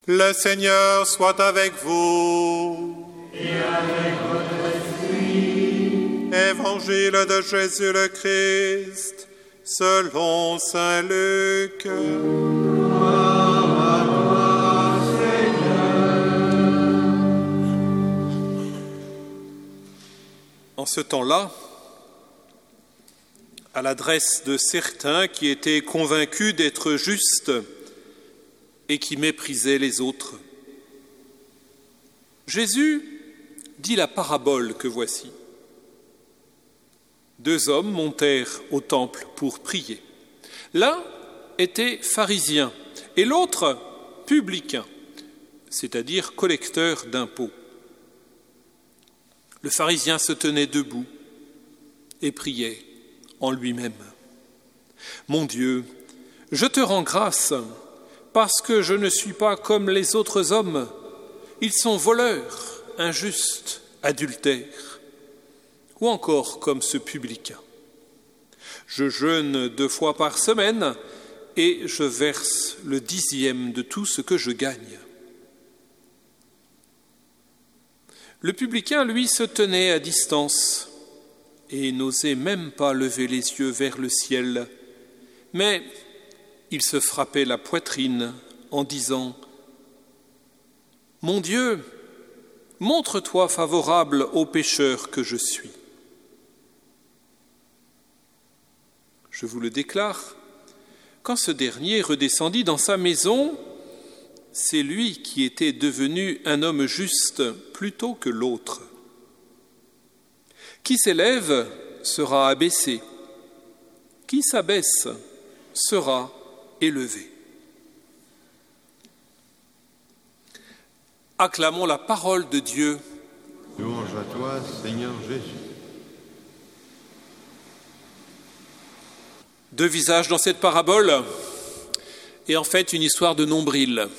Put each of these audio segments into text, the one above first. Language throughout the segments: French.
Le Seigneur soit avec vous. Et avec votre esprit. Évangile de Jésus le Christ, selon saint Luc. Gloire à toi, Seigneur. En ce temps-là, à l'adresse de certains qui étaient convaincus d'être justes et qui méprisaient les autres, Jésus dit la parabole que voici. 2 hommes montèrent au temple pour prier. L'un était pharisien et l'autre publicain, c'est-à-dire collecteur d'impôts. Le pharisien se tenait debout et priait en lui-même. « Mon Dieu, je te rends grâce parce que je ne suis pas comme les autres hommes. Ils sont voleurs, injustes, adultères, ou encore comme ce publicain. Je jeûne 2 fois par semaine et je verse le 10e de tout ce que je gagne. » Le publicain, lui, se tenait à distance et n'osait même pas lever les yeux vers le ciel, mais il se frappait la poitrine en disant « Mon Dieu, montre-toi favorable au pécheur que je suis. » Je vous le déclare, quand ce dernier redescendit dans sa maison, c'est lui qui était devenu un homme juste plutôt que l'autre. Qui s'élève sera abaissé, qui s'abaisse sera élevé. Acclamons la parole de Dieu. Louange à toi, Seigneur Jésus. 2 visages dans cette parabole et en fait une histoire de nombril.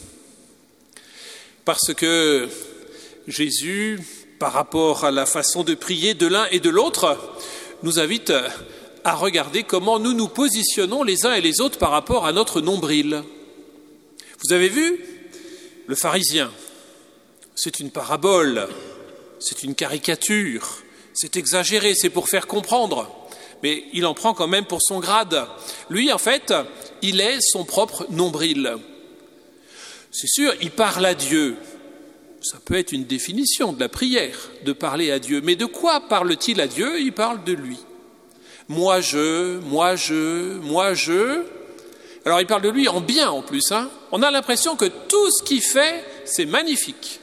Parce que Jésus, par rapport à la façon de prier de l'un et de l'autre, nous invite à regarder comment nous nous positionnons les uns et les autres par rapport à notre nombril. Vous avez vu ? Le pharisien, c'est une parabole, c'est une caricature, c'est exagéré, c'est pour faire comprendre. Mais il en prend quand même pour son grade. Lui, en fait, il est son propre nombril. C'est sûr, il parle à Dieu. Ça peut être une définition de la prière, de parler à Dieu. Mais de quoi parle-t-il à Dieu ? Il parle de lui. Moi je. Alors il parle de lui en bien en plus. On a l'impression que tout ce qu'il fait, c'est magnifique.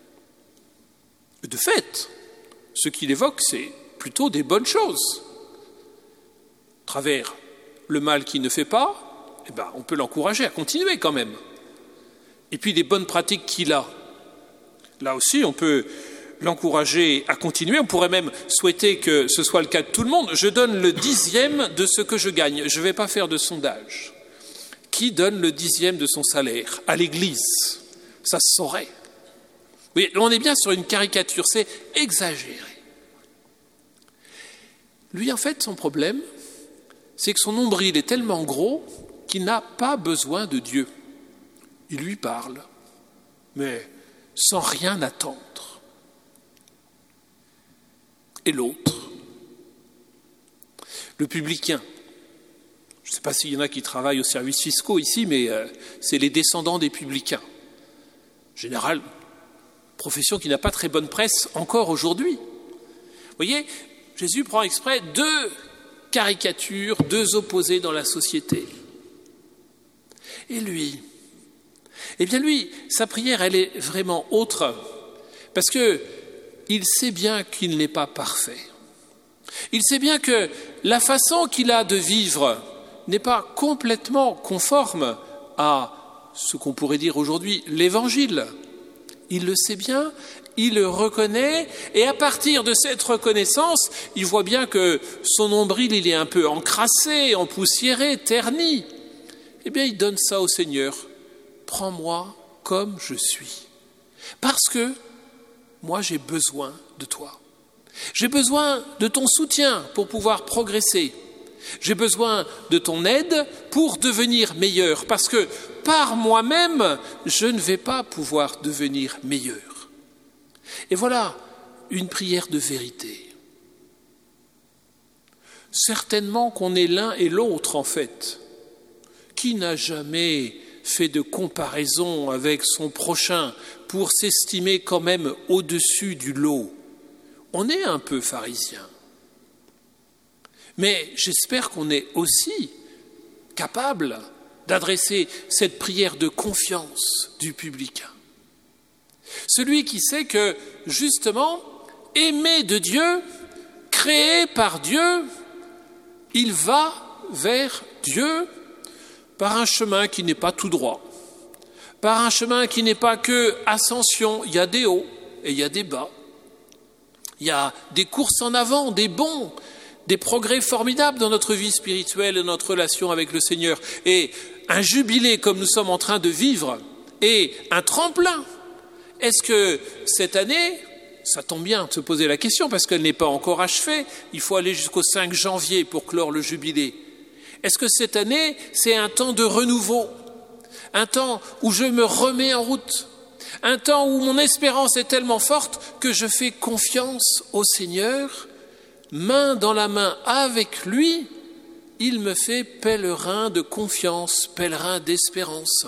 De fait, ce qu'il évoque, c'est plutôt des bonnes choses. À travers le mal qu'il ne fait pas, on peut l'encourager à continuer quand même. Et puis les bonnes pratiques qu'il a, là aussi on peut l'encourager à continuer. On pourrait même souhaiter que ce soit le cas de tout le monde. Je donne le 10e de ce que je gagne. Je ne vais pas faire de sondage. Qui donne le 10e de son salaire à l'Église ? Ça se saurait. Oui, on est bien sur une caricature, c'est exagéré. Lui, en fait, son problème, c'est que son nombril est tellement gros qu'il n'a pas besoin de Dieu. Il lui parle, mais sans rien attendre. Et l'autre, le publicain, je ne sais pas s'il y en a qui travaillent aux services fiscaux ici, mais c'est les descendants des publicains. En général, profession qui n'a pas très bonne presse encore aujourd'hui. Vous voyez, Jésus prend exprès 2 caricatures, 2 opposés dans la société. Et lui, sa prière, elle est vraiment autre, parce que il sait bien qu'il n'est pas parfait. Il sait bien que la façon qu'il a de vivre n'est pas complètement conforme à ce qu'on pourrait dire aujourd'hui l'Évangile. Il le sait bien, il le reconnaît, et à partir de cette reconnaissance, il voit bien que son nombril, il est un peu encrassé, empoussiéré, terni. Eh bien, il donne ça au Seigneur. Prends-moi comme je suis. Parce que moi, j'ai besoin de toi. J'ai besoin de ton soutien pour pouvoir progresser. J'ai besoin de ton aide pour devenir meilleur, parce que par moi-même, je ne vais pas pouvoir devenir meilleur. Et voilà une prière de vérité. Certainement qu'on est l'un et l'autre, en fait. Qui n'a jamais fait de comparaison avec son prochain pour s'estimer quand même au-dessus du lot? On est un peu pharisien. Mais j'espère qu'on est aussi capable d'adresser cette prière de confiance du publicain. Celui qui sait que, justement, aimé de Dieu, créé par Dieu, il va vers Dieu par un chemin qui n'est pas tout droit, par un chemin qui n'est pas que ascension. Il y a des hauts et il y a des bas. Il y a des courses en avant, des bonds, des progrès formidables dans notre vie spirituelle et notre relation avec le Seigneur. Et un jubilé comme nous sommes en train de vivre et un tremplin. Est-ce que cette année, ça tombe bien de se poser la question parce qu'elle n'est pas encore achevée, il faut aller jusqu'au 5 janvier pour clore le jubilé. Est-ce que cette année, c'est un temps de renouveau, un temps où je me remets en route, un temps où mon espérance est tellement forte que je fais confiance au Seigneur, main dans la main avec lui, il me fait pèlerin de confiance, pèlerin d'espérance.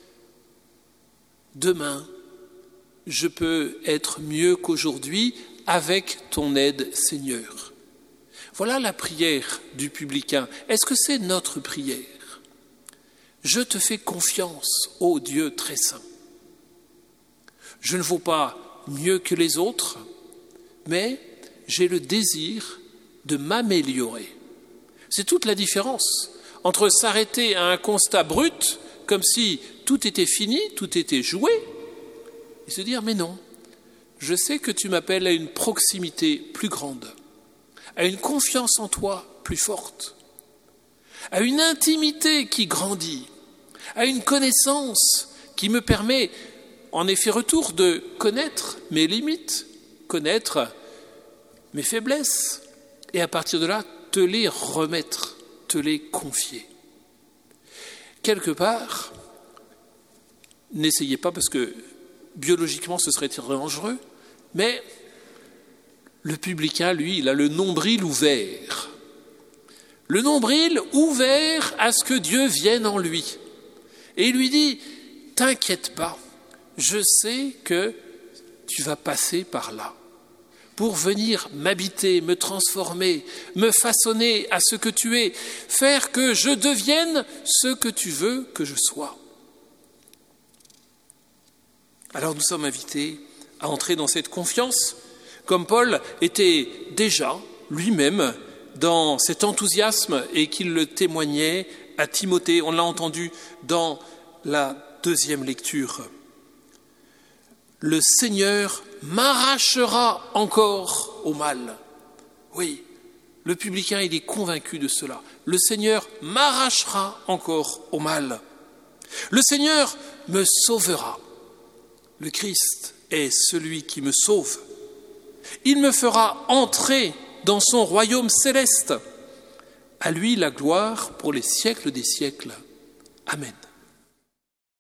Demain, je peux être mieux qu'aujourd'hui avec ton aide, Seigneur. Voilà la prière du publicain. Est-ce que c'est notre prière? Je te fais confiance, ô Dieu très saint. Je ne vaux pas mieux que les autres, mais j'ai le désir de m'améliorer. C'est toute la différence entre s'arrêter à un constat brut, comme si tout était fini, tout était joué, et se dire, mais non, je sais que tu m'appelles à une proximité plus grande, à une confiance en toi plus forte, à une intimité qui grandit, à une connaissance qui me permet, en effet retour, de connaître mes limites, connaître mes faiblesses, et à partir de là, te les remettre, te les confier. Quelque part, n'essayez pas parce que biologiquement ce serait très dangereux, mais le publicain, lui, il a le nombril ouvert. Le nombril ouvert à ce que Dieu vienne en lui. Et il lui dit, t'inquiète pas, je sais que tu vas passer par là pour venir m'habiter, me transformer, me façonner à ce que tu es, faire que je devienne ce que tu veux que je sois. Alors nous sommes invités à entrer dans cette confiance, comme Paul était déjà lui-même dans cet enthousiasme et qu'il le témoignait à Timothée. On l'a entendu dans la deuxième lecture. Le Seigneur m'arrachera encore au mal. Oui, le publicain, il est convaincu de cela. Le Seigneur m'arrachera encore au mal. Le Seigneur me sauvera. Le Christ est celui qui me sauve. Il me fera entrer dans son royaume céleste. À lui la gloire pour les siècles des siècles. Amen.